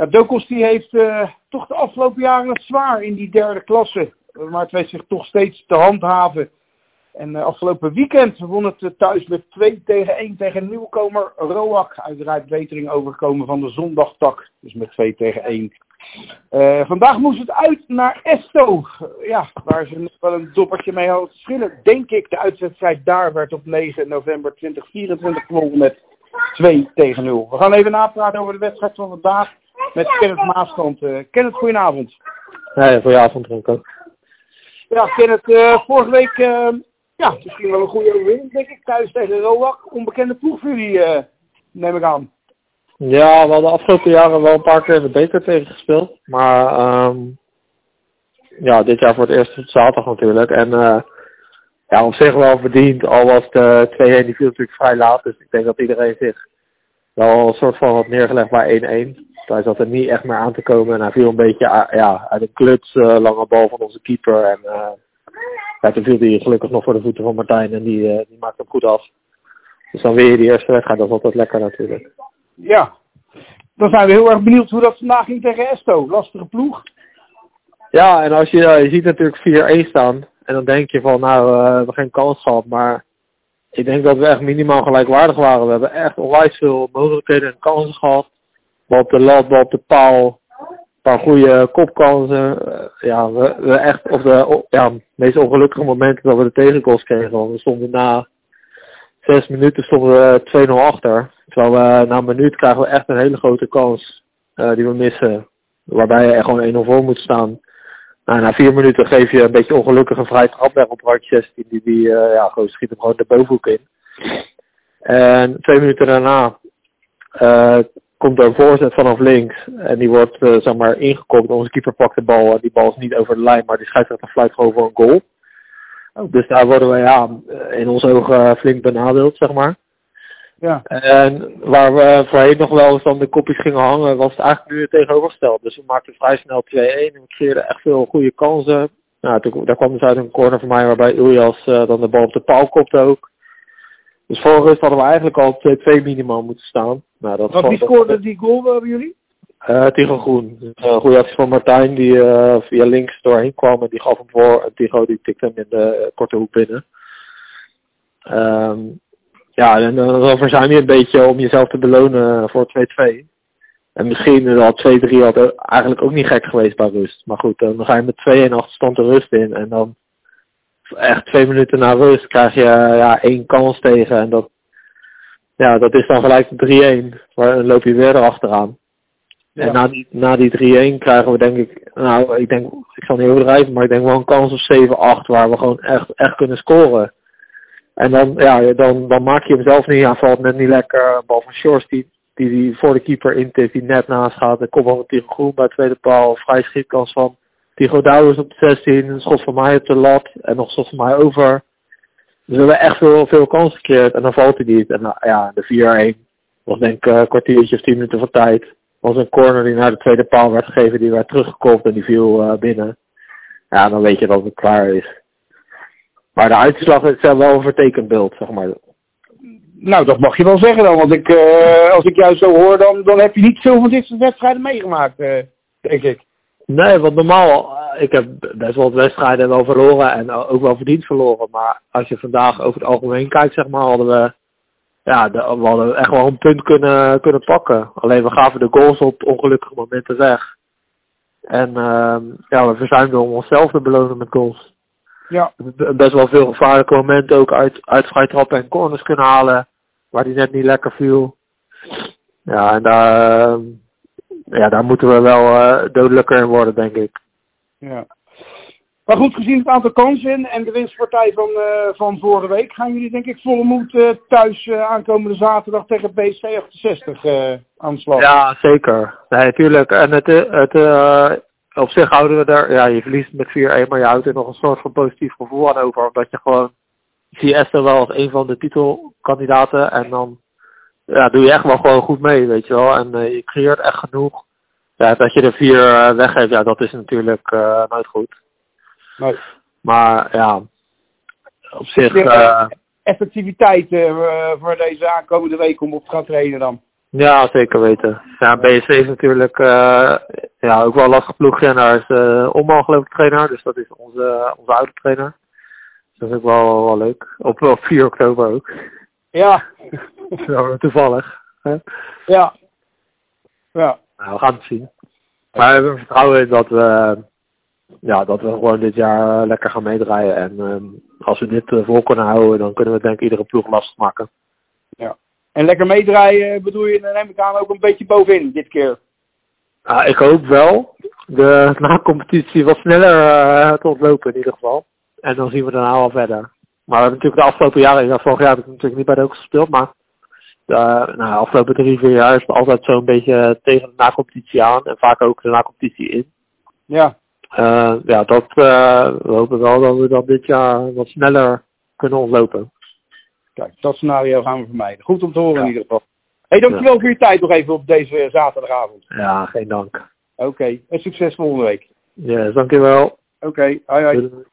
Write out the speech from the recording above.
Ja, Dokos die heeft toch de afgelopen jaren het zwaar in die derde klasse. Maar het weet zich toch steeds te handhaven. En afgelopen weekend won het thuis met 2-1 tegen nieuwkomer Roak. Uiteraard betering overgekomen van de zondagtak. Dus met 2-1. Vandaag moest het uit naar Esto. Ja, waar ze nog wel een doppertje mee hadden te schillen. Denk ik, de uitwedstrijd daar werd op 9 november 2024 gewonnen met 2-0. We gaan even napraten over de wedstrijd van vandaag met Kenneth Maasland. Kenneth, goedenavond. Nee, goedenavond Renko. Ja, Kenneth, vorige week misschien wel een goede overwinning, denk ik. Thuis tegen Roak. Onbekende ploeg voor jullie, neem ik aan. Ja, we hadden de afgelopen jaren wel een paar keer in de beker tegen gespeeld. Maar dit jaar voor het eerst op zaterdag natuurlijk. En op zich wel verdiend. Al was de 2-1 die viel natuurlijk vrij laat. Dus ik denk dat iedereen zich wel een soort van had neergelegd bij 1-1. Hij zat er niet echt meer aan te komen. En hij viel een beetje uit een kluts lange bal van onze keeper. En toen viel hij gelukkig nog voor de voeten van Martijn. En die maakte hem goed af. Dus dan weer die eerste wedstrijd. Dat is altijd lekker natuurlijk. Ja, dan zijn we heel erg benieuwd hoe dat vandaag ging tegen Esto. Lastige ploeg. Ja, en als je ziet natuurlijk 4-1 staan. En dan denk je van, we hebben geen kans gehad. Maar ik denk dat we echt minimaal gelijkwaardig waren. We hebben echt onwijs veel mogelijkheden en kansen gehad. Bal op de lat, bal op de paal. Een paar goede kopkansen. We echt op de meest ongelukkige momenten dat we de tegengoals kregen. Want we stonden na 6 minuten stonden we 2-0 achter. Terwijl we na een minuut krijgen we echt een hele grote kans die we missen. Waarbij je echt gewoon 1-0 voor moet staan. Na 4 minuten geef je een beetje ongelukkig een vrij trap weg op randje 16. Die schiet hem gewoon de bovenhoek in. En 2 minuten daarna komt er een voorzet vanaf links. En die wordt ingekopt. Onze keeper pakt de bal. Die bal is niet over de lijn, maar die scheidsrechter fluit gewoon voor een goal. Dus daar worden we in onze ogen flink benadeeld, zeg maar. Ja. En waar we voorheen nog wel eens dan de kopjes gingen hangen, was het eigenlijk nu het tegenovergesteld. Dus we maakten vrij snel 2-1 en we creëerden echt veel goede kansen. Daar kwam dus uit een corner van mij waarbij Ilias dan de bal op de paal kopte ook. Dus voor rust hadden we eigenlijk al 2-2 minimaal moeten staan. Wie scoorde die goal bij jullie? Tigo Groen. Een goede actie van Martijn die via links doorheen kwam en die gaf hem voor. En Tigo die tikte hem in de korte hoek binnen. En dan verzuim je een beetje om jezelf te belonen voor 2-2. En misschien al 2-3 had eigenlijk ook niet gek geweest bij rust. Maar goed, dan ga je met 2-1 achterstand de rust in. En dan echt 2 minuten na rust krijg je 1 kans tegen. En dat is dan gelijk de 3-1. Maar dan loop je weer erachteraan. Ja. En na die 3-1 krijgen we denk ik zal niet overdrijven, maar ik denk wel een kans of 7-8 waar we gewoon echt kunnen scoren. En dan maak je hem zelf niet aan, valt net niet lekker. Een bal van Shores die voor de keeper intikt, die net naast gaat. De kopbal van Tigo Groen bij de tweede paal. Vrij schietkans van Tigo Douwers op de 16. Een schot van mij op de lat en nog een schot van mij over. Dus we hebben echt veel kansen gecreëerd en dan valt hij niet. En de 4-1 was denk ik een kwartiertje of 10 minuten van tijd. Was een corner die naar de tweede paal werd gegeven, die werd teruggekopt en die viel binnen. Ja, dan weet je dat het klaar is. Maar de uitslag is wel een vertekend beeld, zeg maar. Nou, dat mag je wel zeggen dan. Want als ik jou zo hoor, dan heb je niet veel van dit soort wedstrijden meegemaakt, denk ik. Nee, want normaal, ik heb best wel wat wedstrijden wel verloren en ook wel verdiend verloren. Maar als je vandaag over het algemeen kijkt, zeg maar, hadden we echt wel een punt kunnen pakken. Alleen we gaven de goals op ongelukkige momenten weg. En we verzuimden om onszelf te belonen met goals. Ja. Best wel veel gevaarlijke momenten ook uit vrij trappen en corners kunnen halen. Waar die net niet lekker viel. Ja, en daar moeten we wel dodelijker in worden, denk ik. Ja. Maar goed, gezien het aantal kansen en de winstpartij van vorige week, gaan jullie denk ik volle moed thuis aankomende zaterdag tegen BSV 68 aan de slag. Ja, zeker. Nee, natuurlijk. En op zich houden we daar, je verliest met 4-1, maar je houdt er nog een soort van positief gevoel aan over. Omdat je gewoon, zie je Esther wel als een van de titelkandidaten. En dan doe je echt wel gewoon goed mee, weet je wel. En je creëert echt genoeg. Ja, dat je er 4 weggeeft, dat is natuurlijk nooit goed. Nee. Maar op zich... effectiviteit voor deze aankomende week om op te gaan trainen dan? Ja, zeker weten. Ja, BSC is natuurlijk ook wel een lastig ploegje. En daar is Omman geloof ik trainer. Dus dat is onze oude trainer. Dus dat is ook wel leuk. Op 4 oktober ook. Ja. Zo, toevallig. Hè? Ja. Ja. Nou, we gaan het zien. Maar we hebben vertrouwen in dat we gewoon dit jaar lekker gaan meedraaien. En als we dit vol kunnen houden, dan kunnen we denk ik iedere ploeg lastig maken. Ja. En lekker meedraaien bedoel je, dan neem ik aan ook een beetje bovenin dit keer. Ik hoop wel de na-competitie wat sneller te ontlopen in ieder geval. En dan zien we daarna wel verder. Maar we hebben natuurlijk de afgelopen jaren, vorig jaar heb ik natuurlijk niet bij de Hoogte gespeeld, maar de afgelopen 3-4 jaar is het altijd zo'n beetje tegen de na-competitie aan en vaak ook de na-competitie in. Ja. We hopen wel dat we dat dit jaar wat sneller kunnen ontlopen. Kijk, dat scenario gaan we vermijden. Goed om te horen in ieder geval. Dankjewel voor je tijd nog even op deze zaterdagavond. Ja, geen dank. Oké, en succes volgende week. Yes, dankjewel. Oké, hoi hoi. Doei.